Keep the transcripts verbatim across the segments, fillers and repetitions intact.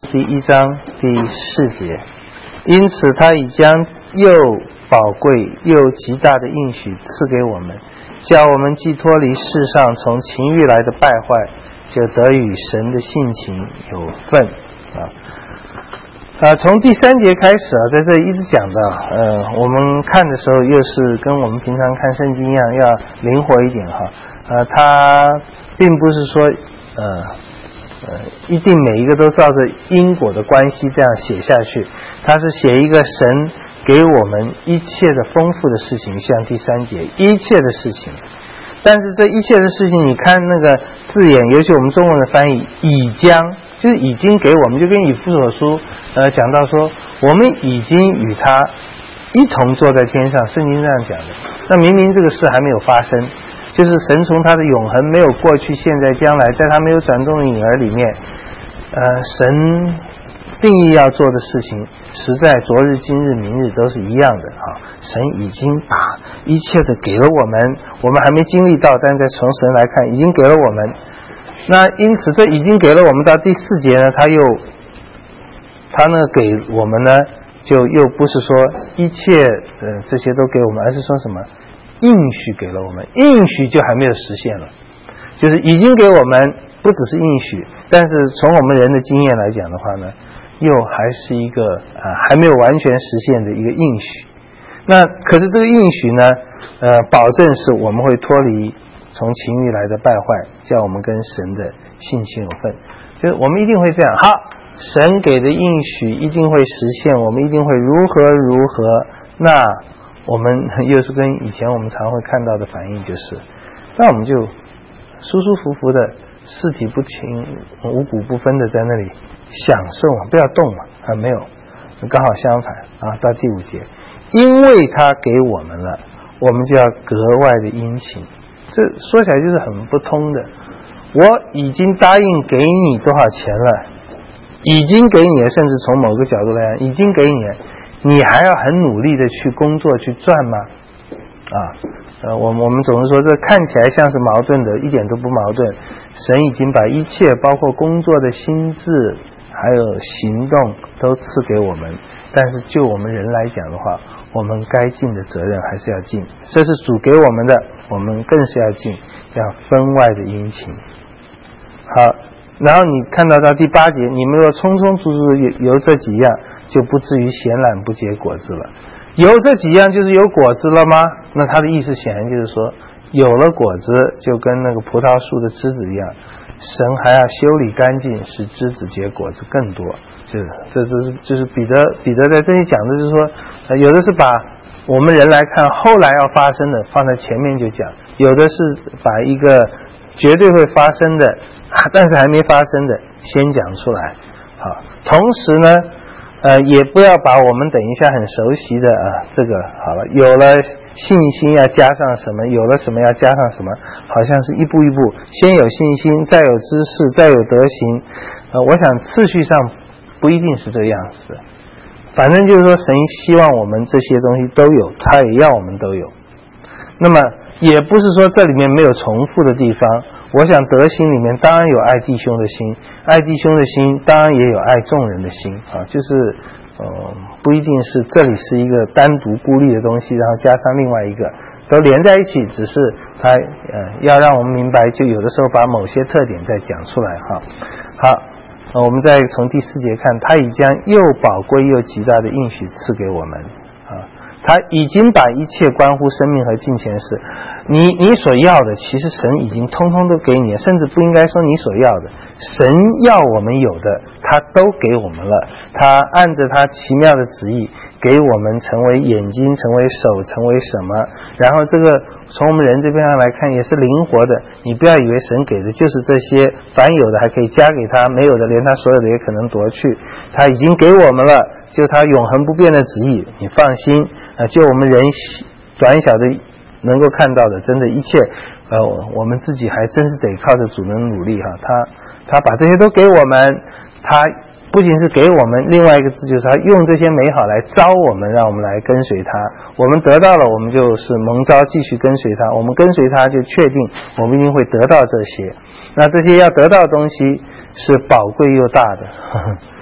第一章第四节。因此他已将又宝贵又极大的应许赐给我们，叫我们既脱离世上从情欲来的败坏，就得与神的性情有份啊。啊，从第三节开始啊，在这里一直讲到，呃，我们看的时候又是跟我们平常看圣经一样，要灵活一点哈。呃，它并不是说，呃，呃，一定每一个都照着因果的关系这样写下去，它是写一个神给我们一切的丰富的事情，像第三节一切的事情。但是这一切的事情，你看那个字眼，尤其我们中文的翻译，已将就是已经给我们，就跟以弗所书呃讲到说，我们已经与他一同坐在天上，圣经这样讲的。那明明这个事还没有发生，就是神从他的永恒没有过去、现在、将来，在他没有转动的影儿里面，呃，神定义要做的事情，实在昨日、今日、明日都是一样的啊。神已经把一切的给了我们，我们还没经历到，但在从神来看，已经给了我们。那因此，这已经给了我们，到第四节呢，他又他呢给我们呢，就又不是说一切呃这些都给我们，而是说什么应许给了我们，应许就还没有实现了，就是已经给我们，不只是应许，但是从我们人的经验来讲的话呢，又还是一个啊、呃、还没有完全实现的一个应许。那可是这个应许呢，呃，保证是我们会脱离从情欲来的败坏，叫我们跟神的性情有份，就是我们一定会这样。好，神给的应许一定会实现，我们一定会如何如何。那我们又是跟以前我们常会看到的反应，就是那我们就舒舒服服的四体不勤五谷不分的在那里享受嘛，不要动嘛啊，没有，刚好相反啊。到第五节，因为他给我们了，我们就要格外的殷勤。这说起来就是很不通的。我已经答应给你多少钱了，已经给你了，甚至从某个角度来讲已经给你了，你还要很努力的去工作去赚吗？啊，呃，我我们总是说这看起来像是矛盾的，一点都不矛盾。神已经把一切，包括工作的心智还有行动都赐给我们，但是就我们人来讲的话，我们该尽的责任还是要尽，这是主给我们的，我们更是要尽，要分外的殷勤。好，然后你看到到第八节，你们若充充足足有有这几样，就不至于闲懒不结果子了。有这几样就是有果子了吗？那他的意思显然就是说，有了果子就跟那个葡萄树的枝子一样，神还要修理干净，使枝子结果子更多。就是这这是就是彼得彼得在这里讲的就是说，呃，有的是把我们人来看后来要发生的放在前面就讲，有的是把一个绝对会发生的但是还没发生的先讲出来。好，同时呢呃也不要把我们等一下很熟悉的啊这个好了，有了信心要加上什么，有了什么要加上什么，好像是一步一步，先有信心，再有知识，再有德行。呃我想次序上不一定是这个样子的，反正就是说神希望我们这些东西都有，他也要我们都有。那么也不是说这里面没有重复的地方，我想德行里面当然有爱弟兄的心，爱弟兄的心当然也有爱众人的心啊，就是呃不一定是这里是一个单独孤立的东西，然后加上另外一个都连在一起，只是他呃要让我们明白，就有的时候把某些特点再讲出来哈。好，呃，我们再从第四节看，他已将又宝贵又极大的应许赐给我们啊，他已经把一切关乎生命和金钱的事，你你所要的，其实神已经通通都给你了，甚至不应该说你所要的，神要我们有的，他都给我们了，他按着他奇妙的旨意给我们成为眼睛，成为手，成为什么，然后这个从我们人这边上来看也是灵活的，你不要以为神给的就是这些，凡有的还可以加给他，没有的连他所有的也可能夺去，他已经给我们了，就他永恒不变的旨意，你放心啊，就我们人短小的能够看到的，真的一切呃，我们自己还真是得靠着主的努力哈，他他把这些都给我们，他不仅是给我们，另外一个字就是他用这些美好来招我们，让我们来跟随他，我们得到了，我们就是蒙召继续跟随他，我们跟随他就确定我们一定会得到这些，那这些要得到的东西是宝贵又大的，呵呵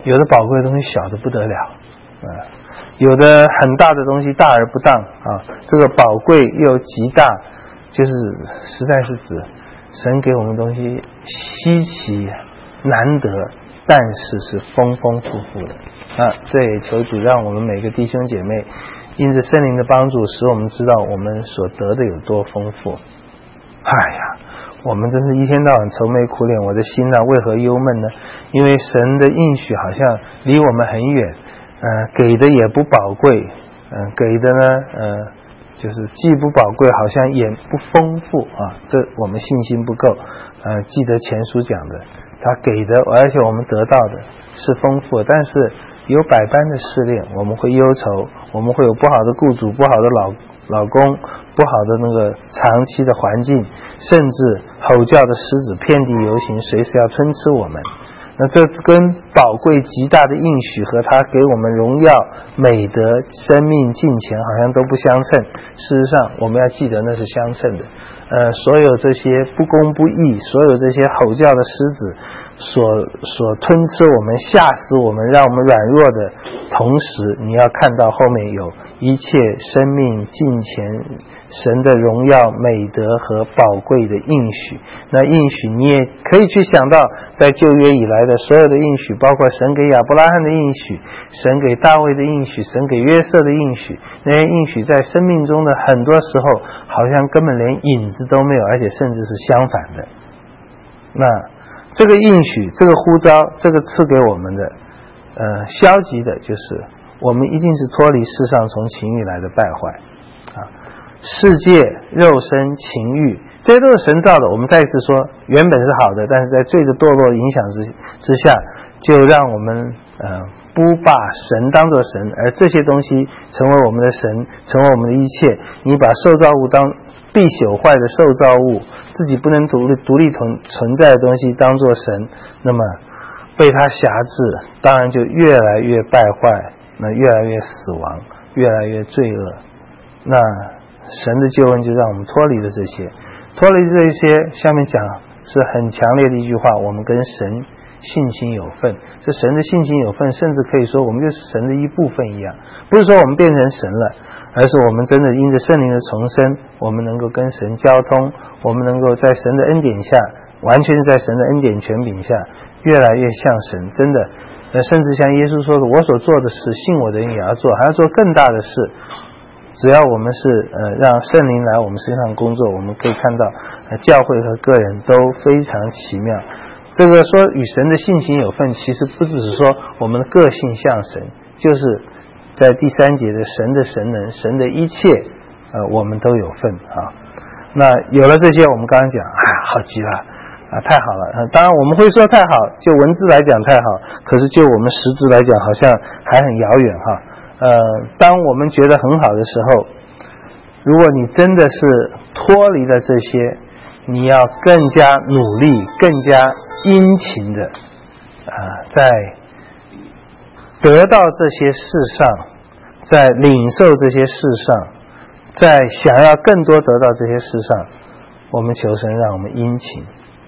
有的宝贵的东西小的不得了啊，有的很大的东西大而不当啊，这个宝贵又极大，就是实在是指神给我们东西稀奇难得，但是是丰丰富富的啊。这也求主让我们每个弟兄姐妹因着圣灵的帮助，使我们知道我们所得的有多丰富。哎呀，我们真是一天到晚愁眉苦脸，我的心啊为何忧闷呢？因为神的应许好像离我们很远，呃，给的也不宝贵，嗯、呃，给的呢，呃，就是既不宝贵，好像也不丰富啊。这我们信心不够。呃，记得前书讲的，他给的，而且我们得到的是丰富，但是有百般的试炼，我们会忧愁，我们会有不好的雇主，不好的老老公，不好的那个长期的环境，甚至吼叫的狮子遍地游行，随时要吞吃我们。那这跟宝贵极大的应许和他给我们荣耀、美德、生命、金钱好像都不相称。事实上，我们要记得那是相称的。呃，所有这些不公不义，所有这些吼叫的狮子所所吞吃我们、吓死我们、让我们软弱的同时，你要看到后面有一切生命、金钱、神的荣耀、美德和宝贵的应许。那应许你也可以去想到，在旧约以来的所有的应许，包括神给亚伯拉罕的应许，神给大卫的应许，神给约瑟的应许，那些应许在生命中的很多时候好像根本连影子都没有，而且甚至是相反的。那这个应许，这个呼召，这个赐给我们的呃，消极的就是我们一定是脱离世上从情欲来的败坏啊，世界、肉身、情欲，这些都是神造的。我们再一次说，原本是好的，但是在罪的堕落影响之之下，就让我们呃不把神当作神，而这些东西成为我们的神，成为我们的一切。你把受造物当必朽坏的受造物，自己不能独立独立存存在的东西当作神，那么被他辖制，当然就越来越败坏，那越来越死亡，越来越罪恶。那神的救恩就让我们脱离了这些，脱离这些，下面讲是很强烈的一句话，我们跟神信心有份。这神的信心有份，甚至可以说我们就是神的一部分一样，不是说我们变成神了，而是我们真的因着圣灵的重生，我们能够跟神交通，我们能够在神的恩典下，完全在神的恩典权柄下，越来越像神。真的呃，甚至像耶稣说的，我所做的事信我的人也要做，还要做更大的事。只要我们是呃让圣灵来我们身上工作，我们可以看到呃教会和个人都非常奇妙。这个说与神的信心有份，其实不只是说我们的个性像神，就是在第三节的神的神能，神的一切呃我们都有份啊。那有了这些，我们刚刚讲啊，好极了啊，太好了、啊、当然我们会说太好，就文字来讲太好，可是就我们实质来讲好像还很遥远哈。呃，当我们觉得很好的时候，如果你真的是脱离了这些，你要更加努力，更加殷勤的啊、呃，在得到这些事上，在领受这些事上，在想要更多得到这些事上，我们求神让我们殷勤。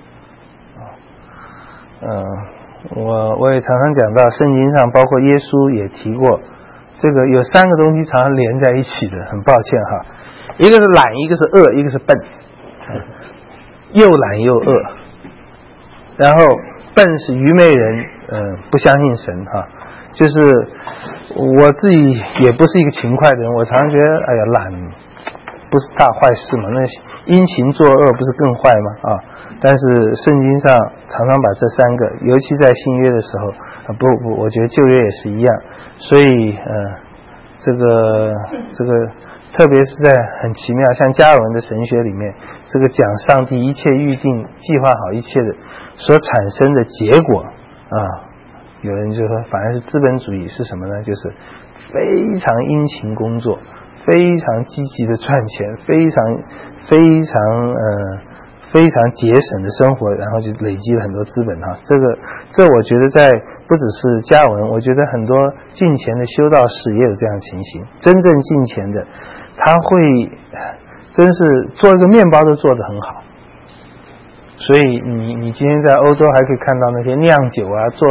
嗯、呃，我我也常常讲到圣经上，包括耶稣也提过，这个有三个东西常常连在一起的，很抱歉哈，一个是懒，一个是饿，一个是笨，又懒又饿。然后笨是愚昧人，嗯、呃，不相信神哈。就是我自己也不是一个勤快的人，我常常觉得，哎呀，懒不是大坏事嘛，那殷勤作恶不是更坏吗？啊！但是圣经上常常把这三个，尤其在新约的时候，啊、不不，我觉得旧约也是一样。所以，呃，这个这个，特别是在很奇妙，像加尔文的神学里面，这个讲上帝一切预定、计划好一切的所产生的结果啊。有人就说反而是资本主义是什么呢？就是非常殷勤工作，非常积极的赚钱，非常非常呃非常节省的生活，然后就累积了很多资本哈。这个这我觉得在不只是加尔文，我觉得很多敬虔的修道士也有这样的情形。真正敬虔的，他会真是做一个面包都做得很好。所以你你今天在欧洲还可以看到那些酿酒啊，做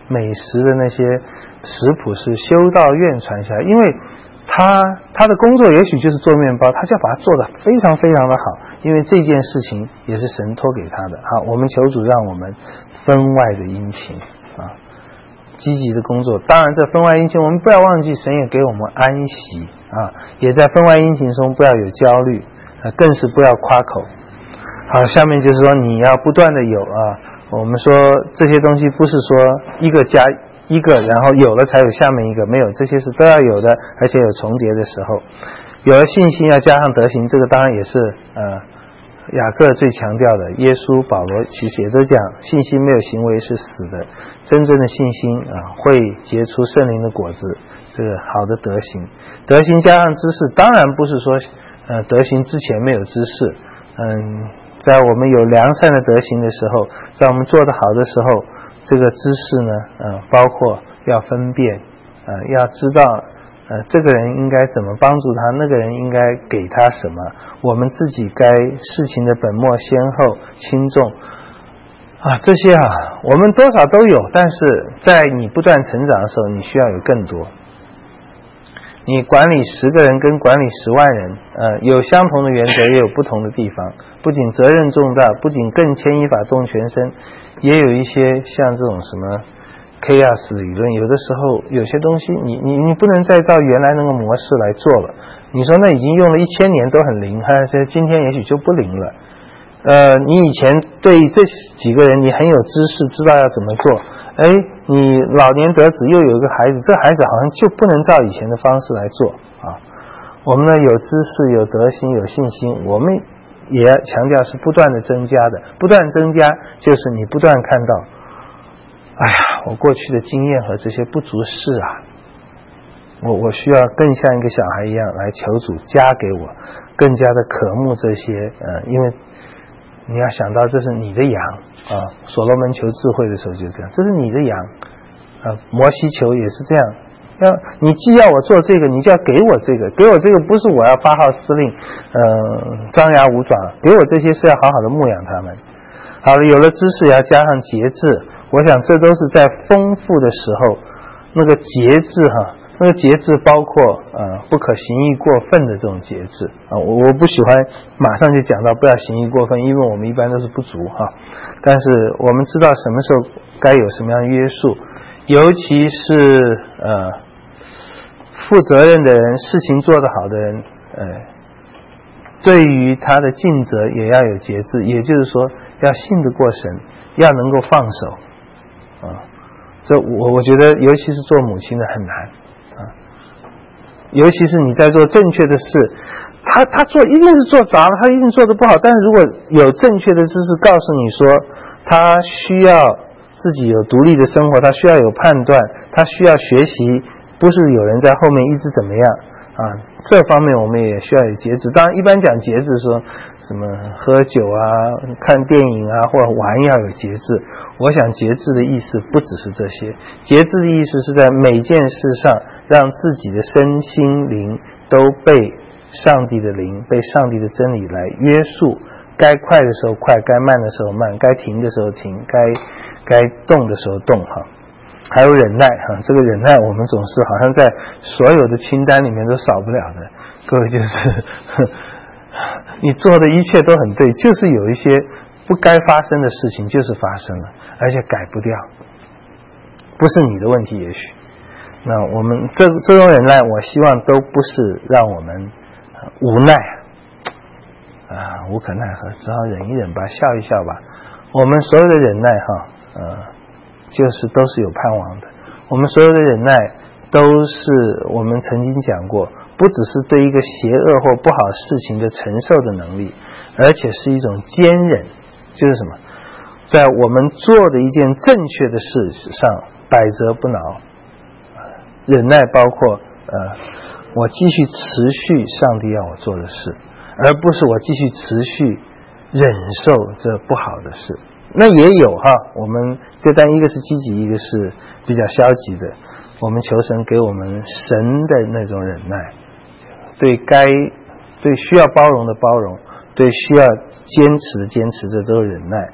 美食的那些食谱是修道院传下来，因为他他的工作也许就是做面包，他就要把它做得非常非常的好，因为这件事情也是神托给他的。好，我们求主让我们分外的殷勤啊，积极的工作。当然这分外殷勤，我们不要忘记神也给我们安息啊，也在分外殷勤中不要有焦虑，啊，更是不要夸口。好，下面就是说你要不断的有啊，我们说这些东西不是说一个加一个，然后有了才有下面一个，没有，这些是都要有的，而且有重叠的时候。有了信心要加上德行，这个当然也是呃雅各最强调的，耶稣保罗其实也都讲，信心没有行为是死的，真正的信心啊会结出圣灵的果子，这个好的德行。德行加上知识，当然不是说呃德行之前没有知识，嗯，在我们有良善的德行的时候，在我们做得好的时候，这个知识呢，呃，包括要分辨，呃，要知道，呃，这个人应该怎么帮助他，那个人应该给他什么，我们自己该事情的本末先后轻重，啊，这些啊，我们多少都有，但是在你不断成长的时候，你需要有更多。你管理十个人跟管理十万人，呃，有相同的原则，也有不同的地方。不仅责任重大，不仅更牵一发动全身，也有一些像这种什么 chaos 理论，有的时候有些东西你你你不能再照原来那个模式来做了。你说那已经用了一千年都很灵，还是今天也许就不灵了。呃，你以前对这几个人你很有知识，知道要怎么做。哎，你老年得子又有一个孩子，这孩子好像就不能照以前的方式来做啊。我们呢有知识、有德行、有信心，我们也强调是不断的增加的，不断增加就是你不断看到，哎呀，我过去的经验和这些不足事啊，我我需要更像一个小孩一样来求主加给我，更加的渴慕这些，呃，因为你要想到这是你的羊啊，所罗门求智慧的时候就这样，这是你的羊啊，摩西求也是这样，要你既要我做这个，你就要给我这个，给我这个不是我要发号施令，呃，张牙舞爪，给我这些是要好好的牧养他们。好了，有了知识也要加上节制，我想这都是在丰富的时候，那个节制哈。那个节制包括呃不可行义过分的这种节制啊，我我不喜欢马上就讲到不要行义过分，因为我们一般都是不足哈。但是我们知道什么时候该有什么样的约束，尤其是呃负责任的人，事情做得好的人，呃，对于他的尽责也要有节制，也就是说要信得过神，要能够放手啊。这我我觉得尤其是做母亲的很难。尤其是你在做正确的事，他他做一定是做砸了，他一定做得不好，但是如果有正确的知识告诉你说他需要自己有独立的生活，他需要有判断，他需要学习，不是有人在后面一直怎么样啊，这方面我们也需要有节制。当然一般讲节制说什么喝酒啊、看电影啊或者玩要有节制，我想节制的意思不只是这些，节制的意思是在每件事上让自己的身心灵都被上帝的灵、被上帝的真理来约束，该快的时候快，该慢的时候慢，该停的时候停，该该动的时候动哈。还有忍耐哈，这个忍耐我们总是好像在所有的清单里面都少不了的。各位就是你做的一切都很对，就是有一些不该发生的事情就是发生了，而且改不掉，不是你的问题也许。那我们这这种忍耐，我希望都不是让我们、呃、无奈啊，无可奈何，只好忍一忍吧，笑一笑吧。我们所有的忍耐哈，呃，就是都是有盼望的。我们所有的忍耐都是我们曾经讲过，不只是对一个邪恶或不好事情的承受的能力，而且是一种坚忍，就是什么，在我们做的一件正确的事上百折不挠。忍耐包括呃，我继续持续上帝要我做的事，而不是我继续持续忍受这不好的事。那也有哈，我们这单一个是积极，一个是比较消极的。我们求神给我们神的那种忍耐，对该对需要包容的包容，对需要坚持的坚持，这都是忍耐。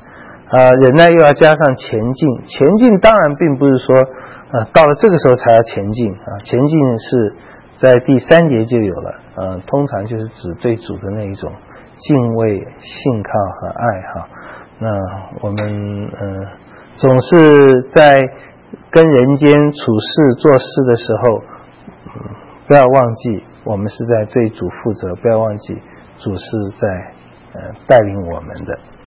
呃，忍耐又要加上前进。前进当然并不是说，呃，到了这个时候才要前进啊，前进是在第三节就有了，呃，通常就是指对主的那一种敬畏、信靠和爱哈。那我们呃总是在跟人间处事做事的时候，嗯，不要忘记我们是在对主负责，不要忘记主是在呃带领我们的。